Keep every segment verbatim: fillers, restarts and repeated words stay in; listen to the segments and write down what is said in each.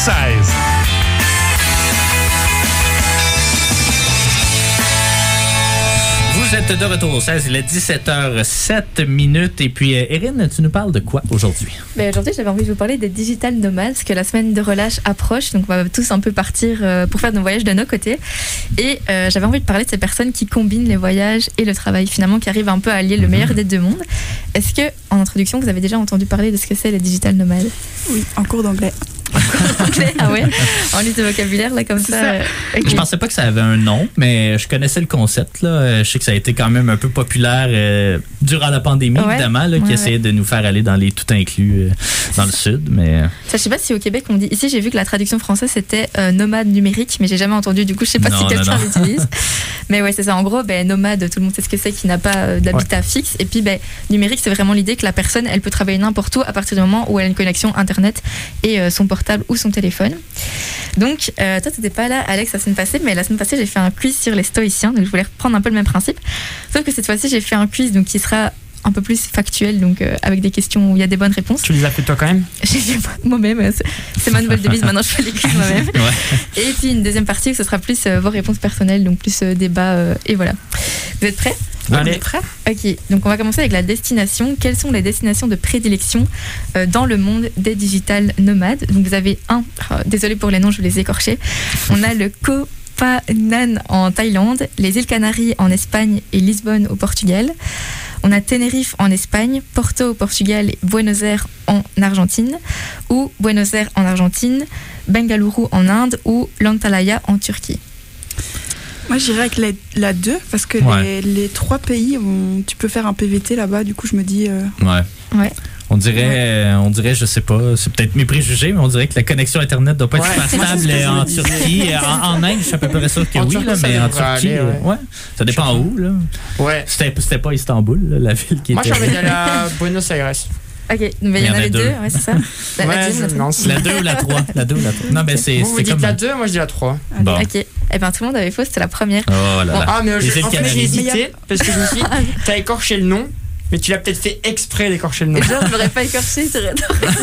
seize. Vous êtes de retour au seize, il est dix-sept heures sept minutes. Et puis, euh, Erin, tu nous parles de quoi aujourd'hui? Ben, aujourd'hui, j'avais envie de vous parler des digital nomades, parce que la semaine de relâche approche, donc on va tous un peu partir euh, pour faire nos voyages de nos côtés. Et euh, j'avais envie de parler de ces personnes qui combinent les voyages et le travail, finalement, qui arrivent un peu à allier le meilleur des deux mondes. Est-ce que, en introduction, vous avez déjà entendu parler de ce que c'est les digital nomades? Oui, en cours d'anglais. Ah ouais, en liste de vocabulaire là comme ça. ça. Euh, okay. Je pensais pas que ça avait un nom, mais je connaissais le concept là. Je sais que ça a été quand même un peu populaire euh, durant la pandémie, ouais. évidemment, là, ouais, qui essayait ouais. de nous faire aller dans les tout inclus euh, dans le sud, mais. Ça, je sais pas si au Québec on dit. Ici, j'ai vu que la traduction française c'était euh, nomade numérique, mais j'ai jamais entendu. Du coup, je sais pas non, si quelqu'un non, non. l'utilise. Mais ouais, c'est ça. En gros, ben nomade, tout le monde sait ce que c'est, qui n'a pas euh, d'habitat ouais. fixe. Et puis, ben numérique, c'est vraiment l'idée que la personne, elle peut travailler n'importe où à partir du moment où elle a une connexion internet et euh, son portable ou son téléphone. Donc, euh, toi, tu n'étais pas là, Alex, la semaine passée, mais la semaine passée, j'ai fait un quiz sur les stoïciens, donc je voulais reprendre un peu le même principe. Sauf que cette fois-ci, j'ai fait un quiz donc, qui sera un peu plus factuel, donc euh, avec des questions où il y a des bonnes réponses. Tu les as fait toi quand même? J'ai fait moi-même, c'est, c'est ma nouvelle devise, maintenant je fais les quiz moi-même. Ouais. Et puis une deuxième partie où ce sera plus euh, vos réponses personnelles, donc plus euh, débat, euh, et voilà. Vous êtes prêts? Allez. Vous êtes prêts? Ok, donc on va commencer avec la destination. Quelles sont les destinations de prédilection euh, dans le monde des digital nomades? Donc vous avez un, oh, désolé pour les noms, je vais les écorcher. On a le Koh Phangan en Thaïlande, les îles Canaries en Espagne et Lisbonne au Portugal. On a Tenerife en Espagne, Porto au Portugal et Buenos Aires en Argentine, ou Buenos Aires en Argentine, Bengaluru en Inde ou l'Antalya en Turquie. Moi, j'irais avec les, la deux, parce que ouais. les, les trois pays, on, tu peux faire un P V T là-bas, du coup, je me dis... Euh... Ouais. Ouais. On dirait, ouais. on dirait, je sais pas, c'est peut-être mes préjugés, mais on dirait que la connexion Internet doit pas ouais. être super stable en Turquie. En, en Inde, je suis à peu près sûr que en oui, Turquie, là, mais en Turquie, aller, ouais. ouais. Ça dépend où, là. Ouais. C'était, c'était pas Istanbul, là, la ville qui Moi, était... Moi, j'ai envie d'aller à Buenos Aires. Ok, mais il y en avait deux, deux ouais, c'est ça. La, ouais, la, deux, la, non, la deux ou la trois. La deux ou la trois. Non, mais c'est, vous, c'est vous dites comme... la deux, moi je dis la trois. Bon. Ok, et eh ben tout le monde avait faux, c'était la première. Oh là là. Bon, ah, mais je, en fait, j'ai hésité, meilleur. parce que je me suis dit, t'as écorché le nom, mais tu l'as peut-être fait exprès d'écorcher le nom. Et genre, je l'aurais pas écorché, t'aurais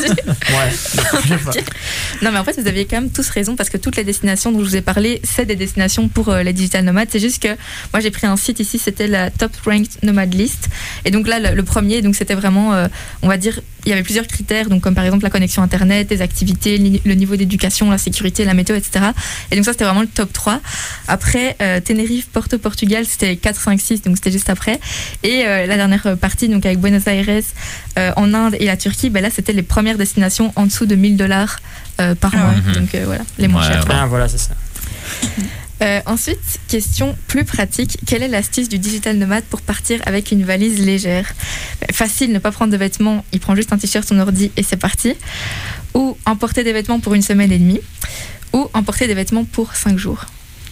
Ouais. Non, mais en fait, vous aviez quand même tous raison, parce que toutes les destinations dont je vous ai parlé, c'est des destinations pour euh, les digital nomades. C'est juste que moi, j'ai pris un site ici, c'était la Top Ranked Nomad List. Et donc là, le, le premier, donc c'était vraiment, euh, on va dire, il y avait plusieurs critères, donc comme par exemple la connexion Internet, les activités, le niveau d'éducation, la sécurité, la météo, et cetera. Et donc ça, c'était vraiment le top trois. Après, euh, Tenerife, Porto, Portugal, c'était quatre, cinq, six, donc c'était juste après. Et euh, la dernière partie, donc avec Buenos Aires euh, en Inde et la Turquie, ben là, c'était les premières destinations en dessous de mille dollars euh, par mois. Mm-hmm. Donc euh, voilà, les moins ouais, chers. Ouais. Ah, voilà, c'est ça. Euh, ensuite, question plus pratique. Quelle est l'astuce du digital nomade pour partir avec une valise légère? Facile, ne pas prendre de vêtements, il prend juste un t-shirt, son ordi et c'est parti. Ou emporter des vêtements pour une semaine et demie. Ou emporter des vêtements pour cinq jours.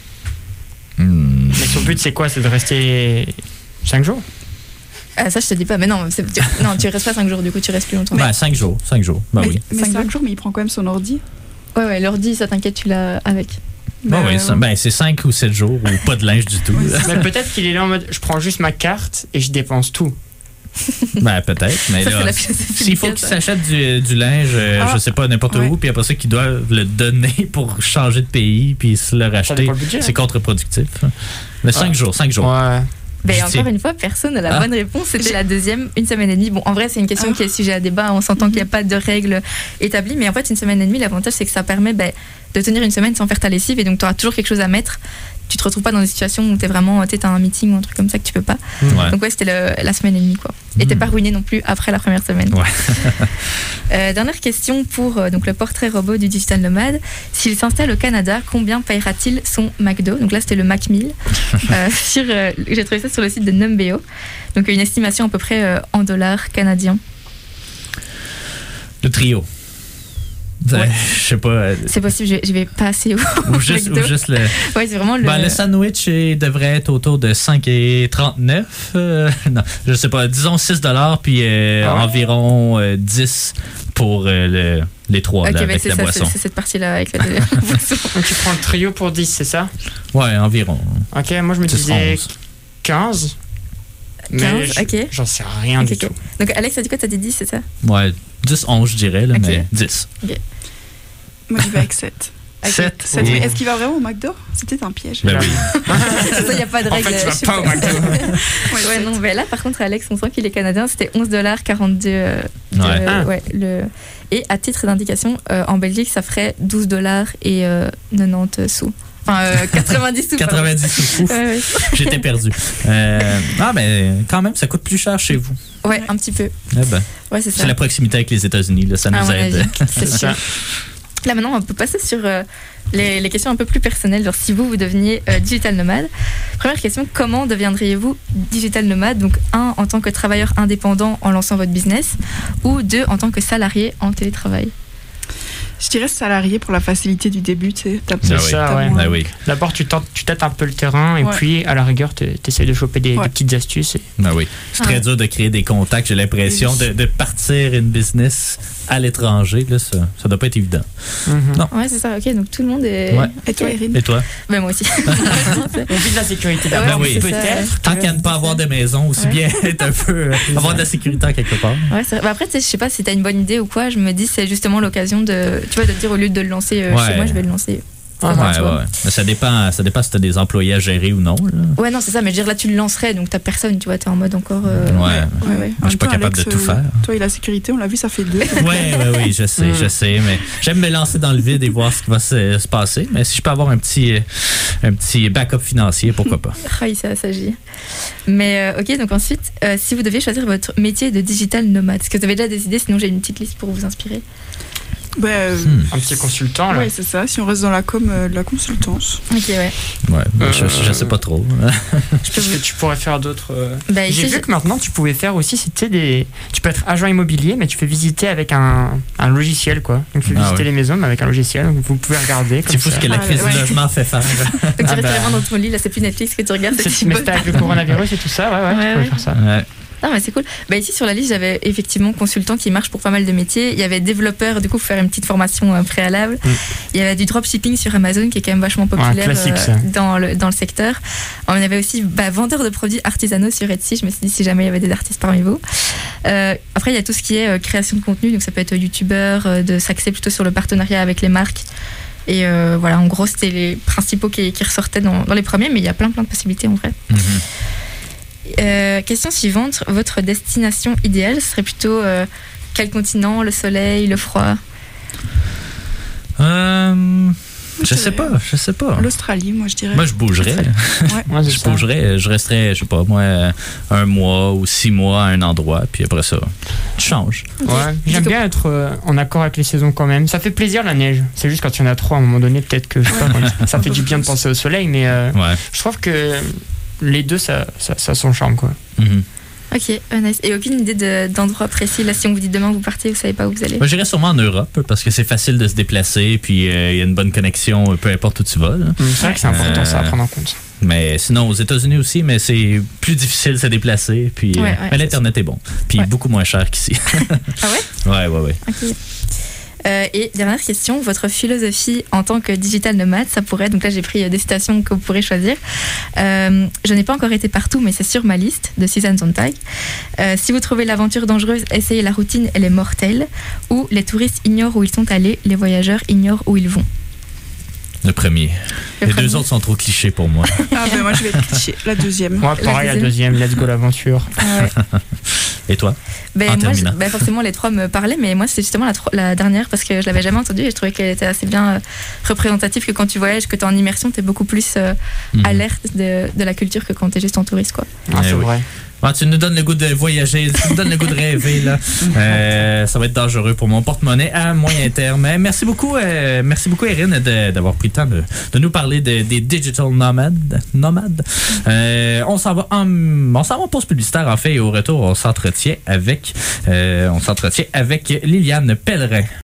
Hmm. Mais son but, c'est quoi? C'est de rester cinq jours? Ah, ça, je te dis pas. Mais non, c'est, tu, non, tu restes pas cinq jours, du coup, tu restes plus longtemps. Ben, cinq jours. cinq jours. Ben mais oui. mais cinq jours. jours, mais il prend quand même son ordi. Ouais, ouais, l'ordi, ça t'inquiète, tu l'as avec. Bon, Ben, oui, ça, ben, c'est cinq ou sept jours ou pas de linge du tout. Mais peut-être qu'il est là en mode je prends juste ma carte et je dépense tout. Ben, peut-être. Mais ça, là, s'il faut qu'il s'achète du, du linge, euh, ah, je sais pas, n'importe ouais. où, puis après ça, qu'ils doivent le donner pour changer de pays, puis se le racheter, le budget, c'est hein. contre-productif. Mais cinq ouais. jours, cinq jours. Ouais. Ben, encore une fois, personne n'a la ah. bonne réponse. C'était la deuxième, une semaine et demie. Bon, en vrai, c'est une question ah. qui est sujet à débat. On s'entend mm-hmm. qu'il n'y a pas de règles établies. Mais en fait, une semaine et demie, l'avantage, c'est que ça permet ben, de tenir une semaine sans faire ta lessive. Et donc, tu auras toujours quelque chose à mettre. Tu te retrouves pas dans des situations où tu es vraiment, tu as un meeting ou un truc comme ça que tu peux pas. Ouais. Donc, ouais, c'était le, la semaine et demie, quoi. Et mmh. t'es pas ruiné non plus après la première semaine. Ouais. euh, dernière question pour euh, donc, le portrait robot du digital nomade. S'il s'installe au Canada, combien payera-t-il son McDo? Donc là, c'était le Mac mille. euh, sur, euh, j'ai trouvé ça sur le site de Numbeo. Donc, une estimation à peu près euh, en dollars canadiens. Le trio. Ouais. Je sais pas. Euh... C'est possible, je, je vais pas assez haut. Ou juste, ou juste le. Ouais, c'est vraiment le. Ben, le sandwich il devrait être autour de cinq virgule trente-neuf. Euh, non, je sais pas, disons six dollars, puis euh, ah ouais. environ euh, dix pour euh, le, les trois okay, là, ben avec c'est la ça, boisson. C'est, c'est cette partie-là avec la, la boisson. Donc tu prends le trio pour dix, c'est ça? Ouais, environ. Ok, moi je me disais quinze. Mais quinze, je, ok. J'en sais rien okay, du okay. tout. Donc Alex, t'as dit quoi? T'as dit dix, c'est ça? Ouais, dix, onze, je dirais, là, okay. mais dix. Ok. Moi, je vais avec sept. sept. sept. Mais est-ce qu'il va vraiment au McDo? C'était un piège. Ben oui. Il n'y a pas de règle. En fait, tu vas pas au McDo. ouais, ouais, non, mais là, par contre, Alex, on sent qu'il est canadien. C'était onze dollars quarante-deux. Euh, de, ouais. Euh, ouais, le... Et à titre d'indication, euh, en Belgique, ça ferait douze dollars et euh, quatre-vingt-dix sous. Enfin, euh, quatre-vingt-dix sous. quatre-vingt-dix sous. Ouais, ouais. J'étais perdu. Euh, ah, mais quand même, ça coûte plus cher chez vous. Ouais, un petit peu. Eh ben, ouais, c'est ça. C'est la proximité avec les États-Unis, là, ça nous à aide. Avis, c'est sûr. Là, maintenant, on peut passer sur euh, les, les questions un peu plus personnelles. Genre, si vous, vous deveniez euh, digital nomade. Première question, comment deviendriez-vous digital nomade? Donc, un, en tant que travailleur indépendant en lançant votre business, ou deux, en tant que salarié en télétravail? Je dirais salarié pour la facilité du début, tu sais. C'est ah ça, oui. Ah oui. D'abord, tu tentes, tu tâtes un peu le terrain et ouais. puis, à la rigueur, tu essaies de choper des, ouais. des petites astuces. Et... Ah oui. C'est très ah. dur de créer des contacts, j'ai l'impression, oui. de, de partir une business à l'étranger. Là, ça ne doit pas être évident. Mm-hmm. Non. Ouais, c'est ça. OK, donc tout le monde est... Ouais. Et toi, Irine? Et toi? Ben, moi aussi. On vit de la sécurité d'abord, ouais, oui. peut-être. Tant qu'à ne pas avoir de maison, aussi ouais. bien être un peu... avoir de la sécurité quelque part. Ouais, c'est... Ben, après, je sais pas si tu as une bonne idée ou quoi. Je me dis, c'est justement l'occasion de, tu vois, de te dire, au lieu de le lancer euh, ouais. chez moi, je vais le lancer. Ah, ouais, ouais. Mais ça dépend, ça dépend si t'as des employés à gérer ou non. Là. Ouais, non, c'est ça. Mais je veux dire, là, tu le lancerais, donc t'as personne, tu vois, t'es en mode encore. Euh... Ouais. ouais, ouais. Moi, je suis pas capable Alex, de tout faire. Toi et la sécurité, on l'a vu, ça fait deux. ouais, ouais, oui, je sais, je sais. Mais j'aime me lancer dans le vide et voir ce qui va se, se passer. Mais si je peux avoir un petit, un petit backup financier, pourquoi pas. Ah, ça s'agit. Mais euh, ok, donc ensuite, euh, si vous deviez choisir votre métier de digital nomade, est-ce que vous avez déjà des idées? Sinon, j'ai une petite liste pour vous inspirer. Bah, euh, hmm. Un petit consultant là. Ouais, c'est ça. Si on reste dans la com, euh, de la consultance. Ok, ouais. Ouais, euh, je, je sais pas trop. Qu'est-ce que tu pourrais faire d'autre euh... bah, J'ai vu je... que maintenant tu pouvais faire aussi, c'était des. Tu peux être agent immobilier, mais tu fais visiter avec un, un logiciel quoi. Donc tu fais ah, visiter ouais. les maisons, mais avec un logiciel. Donc vous pouvez regarder. C'est fou ce que la crise ah, du ouais. logement fait faire. Donc tu restes vraiment dans ton lit, là c'est plus Netflix que tu regardes. C'est mais c'était avec le coronavirus et tout ça, ouais, ouais. ouais, tu ouais. faire ça. Ouais. Non, mais c'est cool. Bah, ici, sur la liste, j'avais effectivement consultant qui marche pour pas mal de métiers. Il y avait développeur, du coup, pour faire une petite formation euh, préalable. Mm. Il y avait du dropshipping sur Amazon, qui est quand même vachement populaire ouais, euh, dans, le, dans le secteur. On avait aussi bah, vendeur de produits artisanaux sur Etsy. Je me suis dit si jamais il y avait des artistes parmi vous. Euh, après, il y a tout ce qui est euh, création de contenu. Donc, ça peut être youtubeur, euh, de s'axer plutôt sur le partenariat avec les marques. Et euh, voilà, en gros, c'était les principaux qui, qui ressortaient dans, dans les premiers, mais il y a plein, plein de possibilités en vrai. Mm-hmm. Euh, question suivante, votre destination idéale, ce serait plutôt euh, quel continent, le soleil, le froid? euh, Je sais pas, je sais pas. L'Australie, moi je dirais. Moi je bougerais. Ouais. Moi, je ça. bougerais, je resterais, je sais pas, moi, un mois ou six mois à un endroit, puis après ça, tu changes. Ouais. J'aime bien être euh, en accord avec les saisons quand même. Ça fait plaisir la neige. C'est juste quand il y en a trop, à un moment donné, peut-être que je sais ouais. pas, ça fait du bien de penser au soleil, mais euh, ouais. je trouve que les deux, ça, ça, ça a son charme, quoi. Mm-hmm. Ok, oh nice. Et aucune idée de, d'endroit précis? Là, si on vous dit demain vous partez, vous savez pas où vous allez? Moi, j'irais sûrement en Europe parce que c'est facile de se déplacer, puis il euh, y a une bonne connexion, peu importe où tu vas. Là. Mm, c'est vrai que c'est important euh, ça à prendre en compte. Mais sinon, aux États-Unis aussi, mais c'est plus difficile de se déplacer. Puis, ouais, ouais, mais l'Internet est, est bon. Puis ouais. beaucoup moins cher qu'ici. Ah ouais? Ouais, ouais, ouais. Ok. Euh, et dernière question, votre philosophie en tant que digital nomade, ça pourrait, donc là j'ai pris des citations que vous pourrez choisir. Euh, je n'ai pas encore été partout, mais c'est sur ma liste de Susan Sontag. Euh, si vous trouvez l'aventure dangereuse, essayez la routine, elle est mortelle. Ou les touristes ignorent où ils sont allés, les voyageurs ignorent où ils vont. Le premier. Le les premier. deux autres sont trop clichés pour moi. Ah ben moi je vais être cliché. La deuxième. Moi pareil, la deuxième. la deuxième, let's go l'aventure. Ah ouais. Et toi? Ben, moi, je, ben, forcément, les trois me parlaient, mais moi, c'est justement la, la dernière parce que je l'avais jamais entendue et je trouvais qu'elle était assez bien euh, représentative, que quand tu voyages, que tu es en immersion, tu es beaucoup plus euh, mmh. alerte de, de la culture que quand tu es juste en touriste, quoi. Ah, c'est oui. vrai. Ah, tu nous donnes le goût de voyager, tu nous donnes le goût de rêver, là. Euh, ça va être dangereux pour mon porte-monnaie à moyen terme. Merci beaucoup, euh, merci beaucoup, Erin, de, d'avoir pris le temps de, de nous parler de, des digital nomades. nomades. Euh, on s'en va en, on s'en va en pause publicitaire, en fait, et au retour, on s'entretient avec, euh, on s'entretient avec Liliane Pellerin.